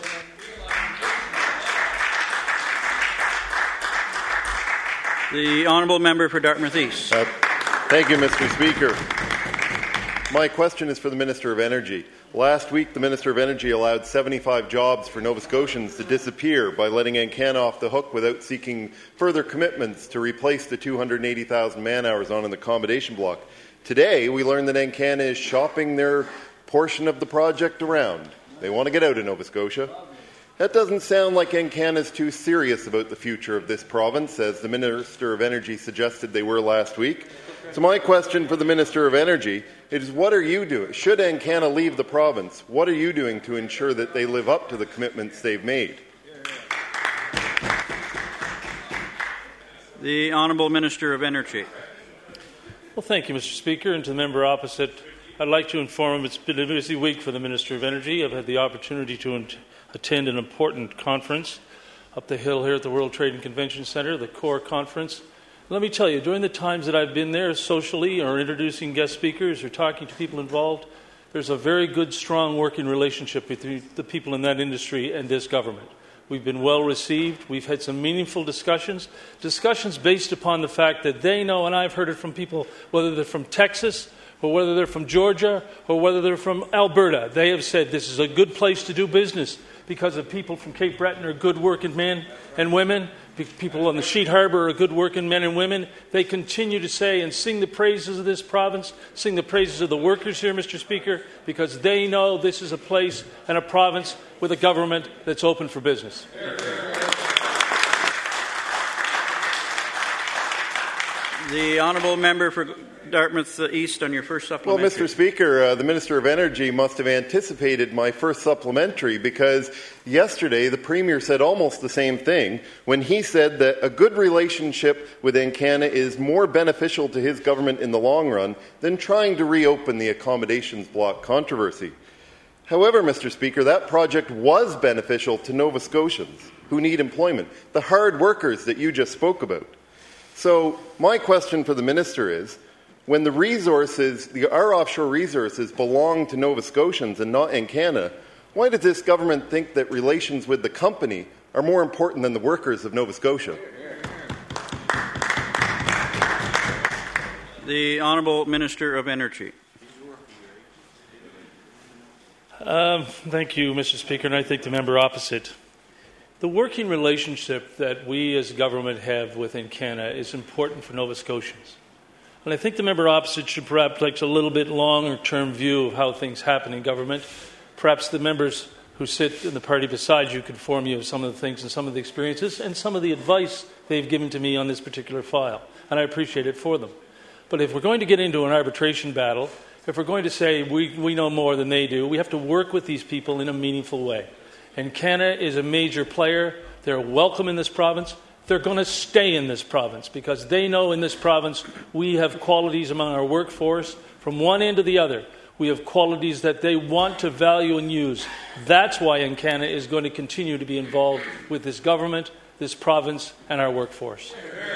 The Honourable Member for Dartmouth East. Uh, thank you, Mister Speaker. My question is for the Minister of Energy. Last week, the Minister of Energy allowed seventy-five jobs for Nova Scotians to disappear by letting Encana off the hook without seeking further commitments to replace the two hundred eighty thousand man-hours on an accommodation block. Today, we learned that Encana is shopping their portion of the project around. They want to get out of Nova Scotia. That doesn't sound like Encana is too serious about the future of this province, as the Minister of Energy suggested they were last week. So my question for the Minister of Energy is, what are you doing? Should Encana leave the province, what are you doing to ensure that they live up to the commitments they've made? The Honourable Minister of Energy. Well, thank you, Mister Speaker. And to the member opposite, I'd like to inform him it's been a busy week for the Minister of Energy. I've had the opportunity to attend an important conference up the hill here at the World Trade and Convention Centre, the CORE conference. Let me tell you, during the times that I've been there socially or introducing guest speakers or talking to people involved, there's a very good, strong working relationship between the people in that industry and this government. We've been well received. We've had some meaningful discussions, discussions based upon the fact that they know, and I've heard it from people, whether they're from Texas or whether they're from Georgia or whether they're from Alberta, they have said this is a good place to do business because of people from Cape Breton are good working men and women. People on the Sheet Harbour are good working men and women. They continue to say and sing the praises of this province, sing the praises of the workers here, Mister Speaker, because they know this is a place and a province with a government that's open for business. The Honourable Member for Dartmouth East on your first supplementary. Well, Mister Speaker, uh, the Minister of Energy must have anticipated my first supplementary, because yesterday the Premier said almost the same thing when he said that a good relationship with Encana is more beneficial to his government in the long run than trying to reopen the accommodations block controversy. However, Mister Speaker, that project was beneficial to Nova Scotians who need employment, the hard workers that you just spoke about. So my question for the Minister is, when the resources, the, our offshore resources, belong to Nova Scotians and not Encana, why does this government think that relations with the company are more important than the workers of Nova Scotia? The Honourable Minister of Energy. Um, thank you, Mister Speaker, and I thank the member opposite. The working relationship that we as government have with Encana is important for Nova Scotians. And I think the member opposite should perhaps take a little bit longer-term view of how things happen in government. Perhaps the members who sit in the party beside you could inform you of some of the things and some of the experiences and some of the advice they've given to me on this particular file. And I appreciate it for them. But if we're going to get into an arbitration battle, if we're going to say we, we know more than they do, we have to work with these people in a meaningful way. Encana is a major player. They're welcome in this province. They're going to stay in this province because they know in this province we have qualities among our workforce from one end to the other. We have qualities that they want to value and use. That's why Encana is going to continue to be involved with this government, this province, and our workforce.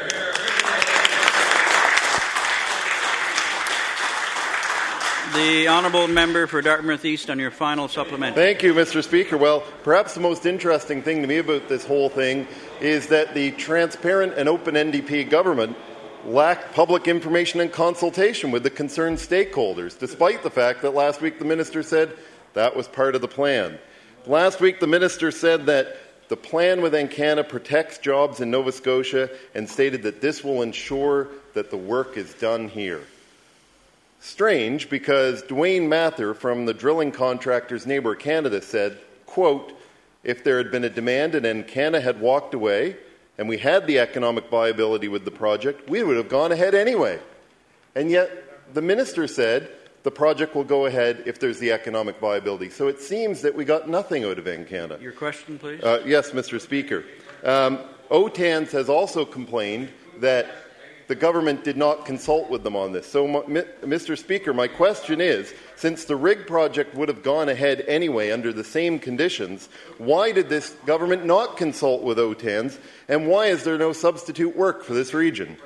The Honourable Member for Dartmouth East on your final supplementary. Thank you, Mister Speaker. Well, perhaps the most interesting thing to me about this whole thing is that the transparent and open N D P government lacked public information and consultation with the concerned stakeholders, despite the fact that last week the minister said that was part of the plan. Last week the minister said that the plan with Encana protects jobs in Nova Scotia and stated that this will ensure that the work is done here. Strange, because Dwayne Mather from the drilling contractor's Neighbour Canada said, quote, if there had been a demand and Encana had walked away and we had the economic viability with the project, we would have gone ahead anyway. And yet the minister said the project will go ahead if there's the economic viability. So it seems that we got nothing out of Encana. Your question, please. Uh, yes, Mister Speaker. Um, O T A N S has also complained that the government did not consult with them on this. So, Mister Speaker, my question is, since the rig project would have gone ahead anyway under the same conditions, why did this government not consult with O T A N S, and why is there no substitute work for this region?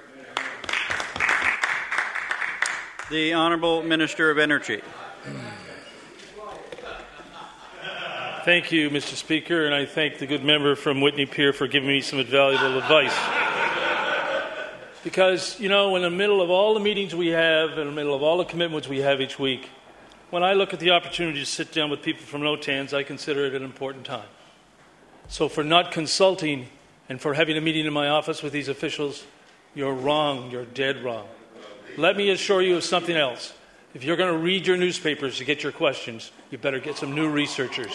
The Honourable Minister of Energy. Thank you, Mister Speaker, and I thank the good member from Whitney Pier for giving me some valuable advice. Because, you know, in the middle of all the meetings we have, in the middle of all the commitments we have each week, when I look at the opportunity to sit down with people from O T A N S, I consider it an important time. So for not consulting and for having a meeting in my office with these officials, you're wrong. You're dead wrong. Let me assure you of something else. If you're going to read your newspapers to get your questions, you better get some new researchers.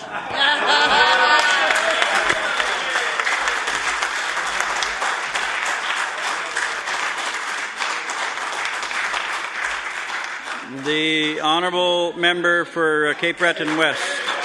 The Honourable Member for uh, Cape Breton West.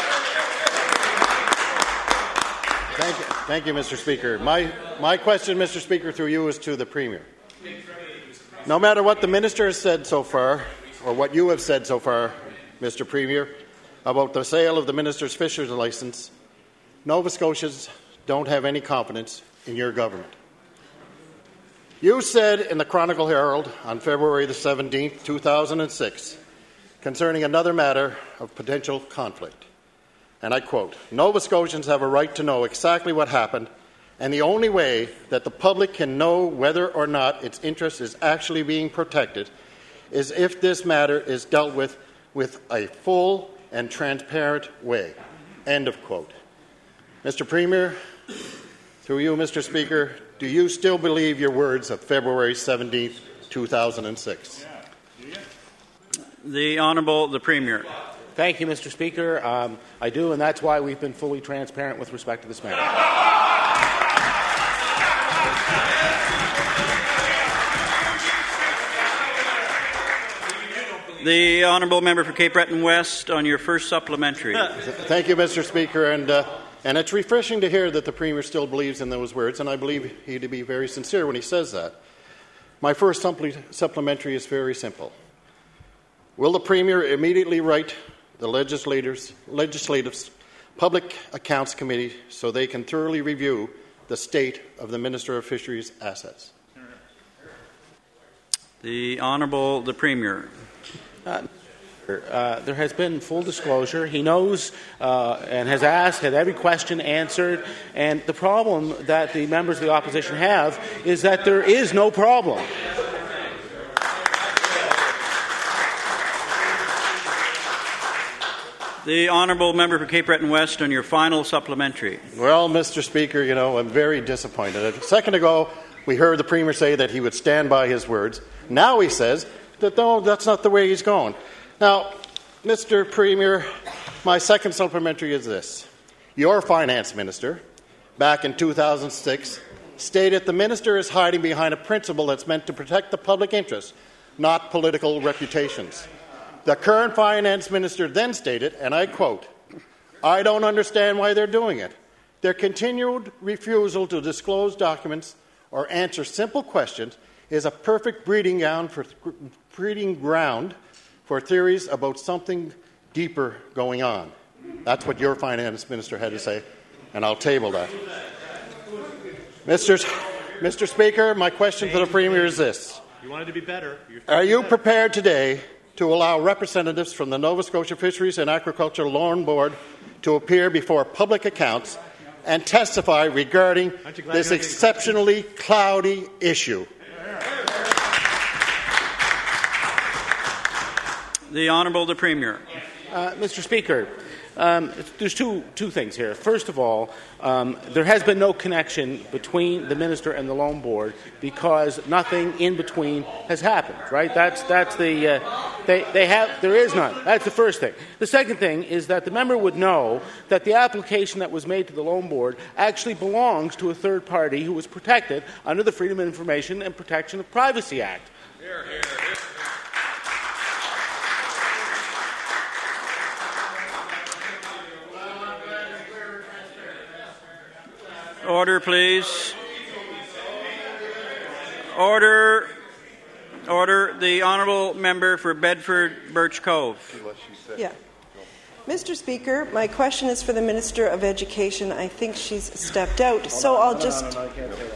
Thank you, thank you, Mister Speaker. My, my question, Mister Speaker, through you is to the Premier. No matter what the Minister has said so far, or what you have said so far, Mister Premier, about the sale of the Minister's fisheries licence, Nova Scotians don't have any confidence in your government. You said in the Chronicle Herald on February the seventeenth, two thousand six, concerning another matter of potential conflict, and I quote, Nova Scotians have a right to know exactly what happened, and the only way that the public can know whether or not its interest is actually being protected is if this matter is dealt with with a full and transparent way. End of quote. Mister Premier, through you, Mister Speaker, do you still believe your words of February seventeenth, two thousand six? The Honourable the Premier. Thank you, Mister Speaker. Um, I do, and that's why we've been fully transparent with respect to this matter. The Honourable Member for Cape Breton West on your first supplementary. Thank you, Mister Speaker. And, uh, and it's refreshing to hear that the Premier still believes in those words, and I believe he to be very sincere when he says that. My first supplementary is very simple. Will the Premier immediately write the legislators, legislative's Public Accounts Committee so they can thoroughly review the state of the Minister of Fisheries assets? The Honourable the Premier. Uh, uh, there has been full disclosure. He knows uh, and has asked, had every question answered. And the problem that the members of the opposition have is that there is no problem. The honourable member for Cape Breton West on your final supplementary. Well, Mister Speaker, you know, I'm very disappointed. A second ago, we heard the Premier say that he would stand by his words. Now he says that, no, that's not the way he's going. Now, Mister Premier, my second supplementary is this. Your finance minister, back in two thousand six, stated the minister is hiding behind a principle that's meant to protect the public interest, not political reputations. The current finance minister then stated, and I quote, "I don't understand why they're doing it. Their continued refusal to disclose documents or answer simple questions is a perfect breeding ground for, breeding ground for theories about something deeper going on." That's what your finance minister had to say, and I'll table that. Mister Mister Speaker, my question for the Premier is this. You wanted to be better. Are you prepared today to allow representatives from the Nova Scotia Fisheries and Aquaculture Loan Board to appear before public accounts and testify regarding this exceptionally cloudy issue? The Honourable the Premier. Uh, Mister Speaker, um, there's two, two things here. First of all, um, there has been no connection between the minister and the loan board because nothing in between has happened. Right? That's that's the uh, they they have there is none. That's the first thing. The second thing is that the member would know that the application that was made to the loan board actually belongs to a third party who was protected under the Freedom of Information and Protection of Privacy Act. Here, here, here. Order, please. Order. Order. The honourable member for Bedford Birch Cove. Yeah. Mister Speaker, my question is for the Minister of Education. I think she's stepped out, so I'll just... Oh.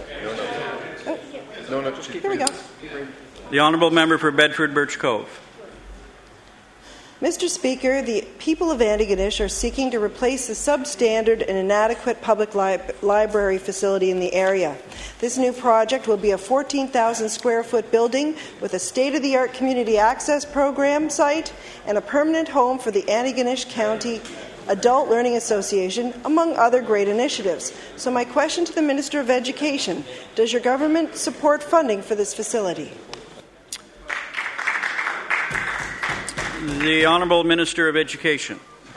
Here we go. The honourable member for Bedford Birch Cove. Mister Speaker, the people of Antigonish are seeking to replace the substandard and inadequate public li- library facility in the area. This new project will be a fourteen thousand square foot building with a state-of-the-art community access program site and a permanent home for the Antigonish County Adult Learning Association, among other great initiatives. So my question to the Minister of Education, does your government support funding for this facility? The Honourable Minister of Education.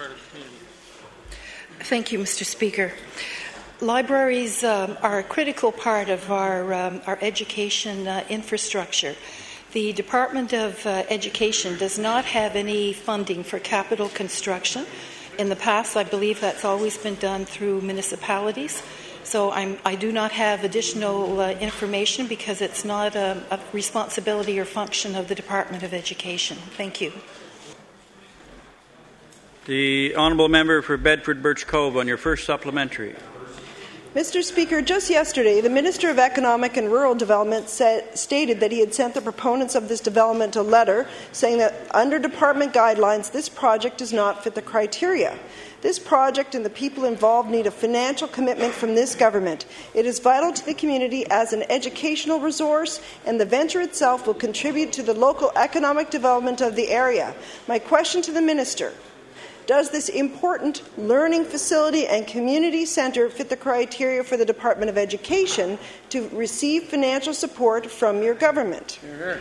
Thank you, Mister Speaker. Libraries um, are a critical part of our, um, our education uh, infrastructure. The Department of uh, Education does not have any funding for capital construction. In the past, I believe that's always been done through municipalities. So I'm, I do not have additional uh, information because it's not a, a responsibility or function of the Department of Education. Thank you. The honourable member for Bedford Birch Cove on your first supplementary. Mister Speaker, just yesterday, the Minister of Economic and Rural Development said, stated that he had sent the proponents of this development a letter saying that under department guidelines, this project does not fit the criteria. This project and the people involved need a financial commitment from this government. It is vital to the community as an educational resource, and the venture itself will contribute to the local economic development of the area. My question to the Minister: does this important learning facility and community centre fit the criteria for the Department of Education to receive financial support from your government?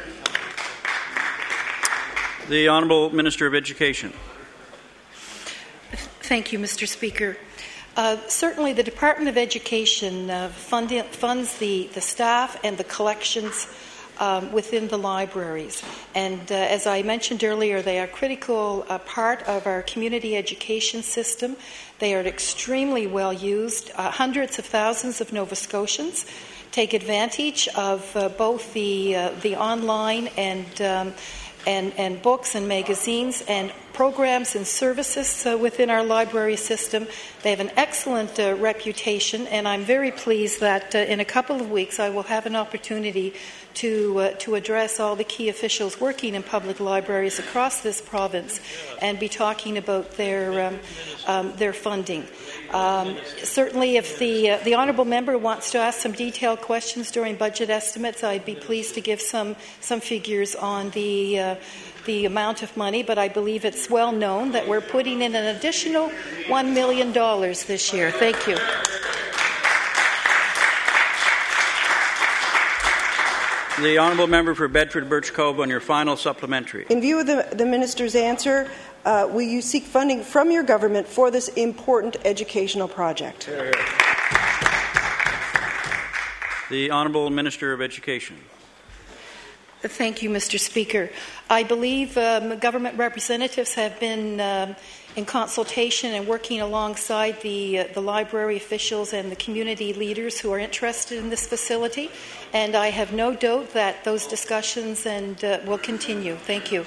The Honourable Minister of Education. Thank you, Mister Speaker. Uh, certainly the Department of Education uh, fund, funds the, the staff and the collections Um, within the libraries. And uh, as I mentioned earlier, they are a critical uh, part of our community education system. They are extremely well used. Uh, hundreds of thousands of Nova Scotians take advantage of uh, both the, uh, the online and, um, and, and books and magazines and programs and services uh, within our library system. They have an excellent uh, reputation, and I'm very pleased that uh, in a couple of weeks I will have an opportunity to uh, to address all the key officials working in public libraries across this province and be talking about their um, um, their funding. Um, certainly, if the uh, the honourable member wants to ask some detailed questions during budget estimates, I'd be pleased to give some some figures on the uh, uh, the amount of money, but I believe it's well known that we're putting in an additional one million dollars this year. Thank you. The honourable member for Bedford Birch Cove on your final supplementary. In view of the, the minister's answer, uh, will you seek funding from your government for this important educational project? Here, here. The honourable Minister of Education. Thank you, Mister Speaker. I believe um, government representatives have been um, in consultation and working alongside the, uh, the library officials and the community leaders who are interested in this facility, and I have no doubt that those discussions and uh, will continue. Thank you.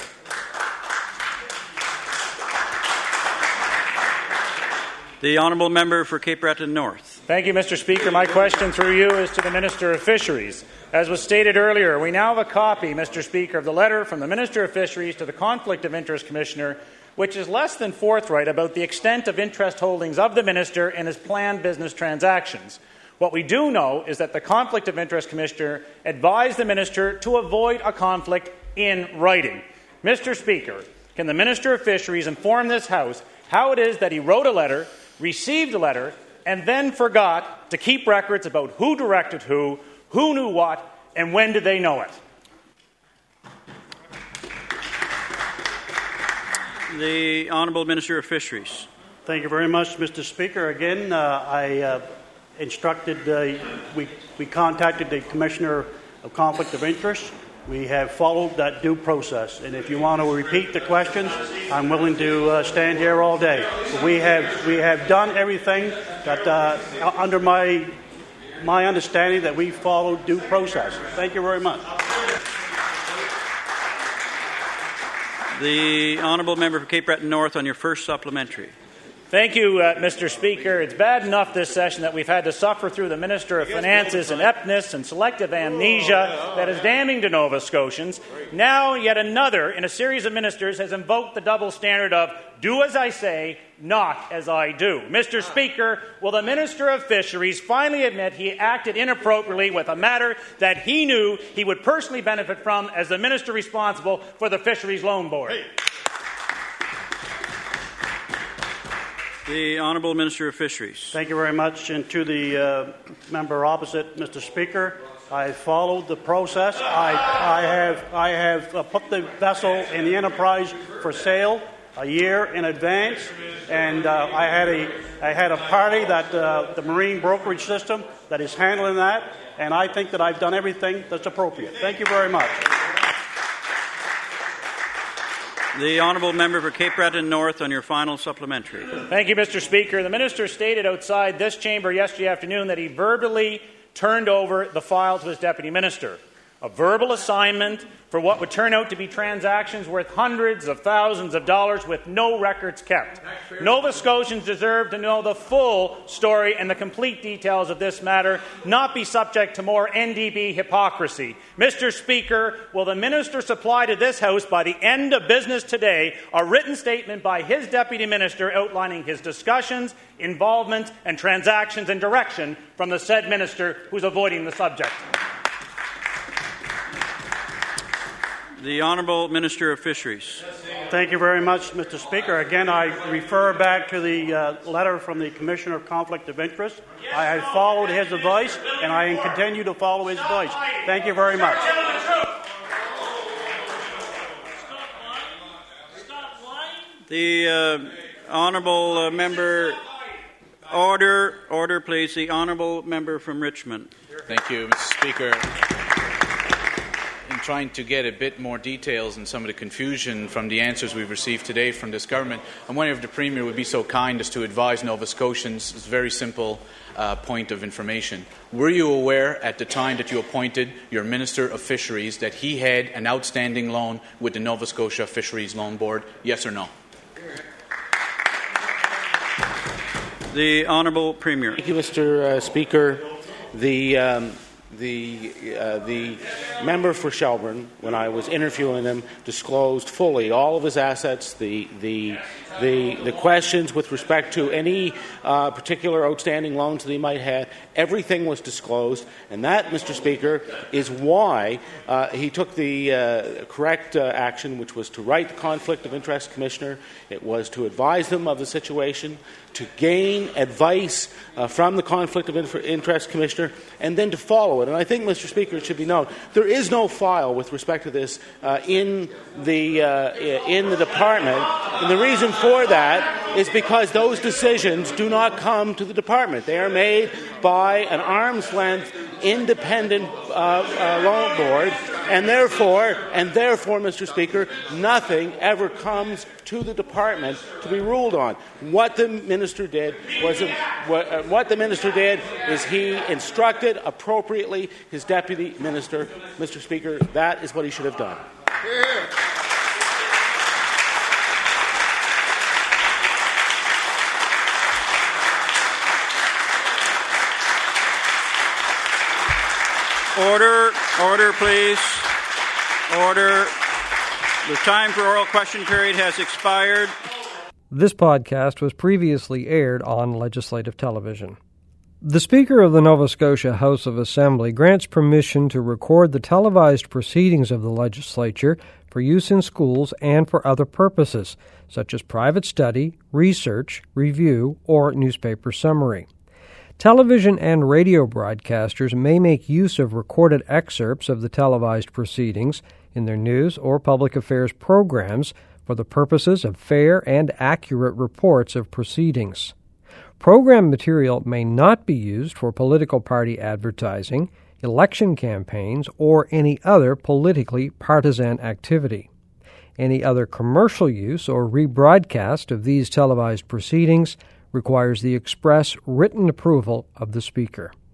The honourable member for Cape Breton North. Thank you, Mister Speaker. My question through you is to the Minister of Fisheries. As was stated earlier, we now have a copy, Mister Speaker, of the letter from the Minister of Fisheries to the Conflict of Interest Commissioner, which is less than forthright about the extent of interest holdings of the Minister in his planned business transactions. What we do know is that the Conflict of Interest Commissioner advised the Minister to avoid a conflict in writing. Mister Speaker, can the Minister of Fisheries inform this House how it is that he wrote a letter, received a letter, and then forgot to keep records about who directed who, who knew what, and when did they know it? The Honourable Minister of Fisheries. Thank you very much, Mister Speaker. Again, uh, I uh, instructed, uh, we, we contacted the Commissioner of Conflict of Interest. We have followed that due process. And if you want to repeat the questions, I'm willing to uh, stand here all day. But we have we have done everything that uh, under my my understanding that we followed due process. Thank you very much. The honourable member for Cape Breton North on your first supplementary. Thank you, uh, Mister Speaker. It's bad enough this session that we've had to suffer through the Minister of Finance's ineptness and selective amnesia that is damning to Nova Scotians. Now, yet another in a series of ministers has invoked the double standard of do as I say, not as I do. Mister Speaker, will the Minister of Fisheries finally admit he acted inappropriately with a matter that he knew he would personally benefit from as the Minister responsible for the Fisheries Loan Board? Hey. The Honourable Minister of Fisheries. Thank you very much. And to the uh, member opposite, Mister Speaker, I followed the process. I, I have, I have uh, put the vessel in the enterprise for sale a year in advance, and uh, I had a, I had a party that uh, the marine brokerage system that is handling that, and I think that I've done everything that's appropriate. Thank you very much. The honourable member for Cape Breton North on your final supplementary. Thank you, Mister Speaker. The minister stated outside this chamber yesterday afternoon that he verbally turned over the file to his deputy minister. A verbal assignment for what would turn out to be transactions worth hundreds of thousands of dollars with no records kept. Nova Scotians deserve to know the full story and the complete details of this matter, not be subject to more N D P hypocrisy. Mister Speaker, will the minister supply to this House by the end of business today a written statement by his deputy minister outlining his discussions, involvement and transactions and direction from the said minister who's avoiding the subject? The Honourable Minister of Fisheries. Thank you very much, Mister Speaker. Again, I refer back to the uh, letter from the Commissioner of Conflict of Interest. I have followed his advice, and I continue to follow his advice. Thank you very much. The uh, Honourable uh, Member... Order, order, please. The Honourable Member from Richmond. Thank you, Mister Speaker. In trying to get a bit more details and some of the confusion from the answers we've received today from this government, I'm wondering if the Premier would be so kind as to advise Nova Scotians this very simple uh, point of information. Were you aware at the time that you appointed your Minister of Fisheries that he had an outstanding loan with the Nova Scotia Fisheries Loan Board? Yes or no? The Honourable Premier. Thank you, Mister Uh, Speaker. The, um, the uh, the member for Shelburne, when I was interviewing him, disclosed fully all of his assets, the the the, the questions with respect to any uh, particular outstanding loans that he might have. Everything was disclosed, and that, Mister Speaker, is why uh, he took the uh, correct uh, action, which was to write the Conflict of Interest Commissioner. It was to advise them of the situation, to gain advice uh, from the Conflict of Interest Commissioner, and then to follow it. And I think, Mister Speaker, it should be known, there is no file with respect to this uh, in the uh, in the department, and the reason for that is because those decisions do not come to the department. They are made by an arm's-length, independent uh, uh, loan board, and therefore, and therefore, Mister Speaker, nothing ever comes to the department to be ruled on. What the minister did was uh, what the minister did is he instructed appropriately his deputy minister. Mister Speaker, that is what he should have done. Order, order, please. Order. The time for oral question period has expired. This podcast was previously aired on legislative television. The Speaker of the Nova Scotia House of Assembly grants permission to record the televised proceedings of the legislature for use in schools and for other purposes, such as private study, research, review, or newspaper summary. Television and radio broadcasters may make use of recorded excerpts of the televised proceedings in their news or public affairs programs for the purposes of fair and accurate reports of proceedings. Program material may not be used for political party advertising, election campaigns, or any other politically partisan activity. Any other commercial use or rebroadcast of these televised proceedings requires the express written approval of the Speaker.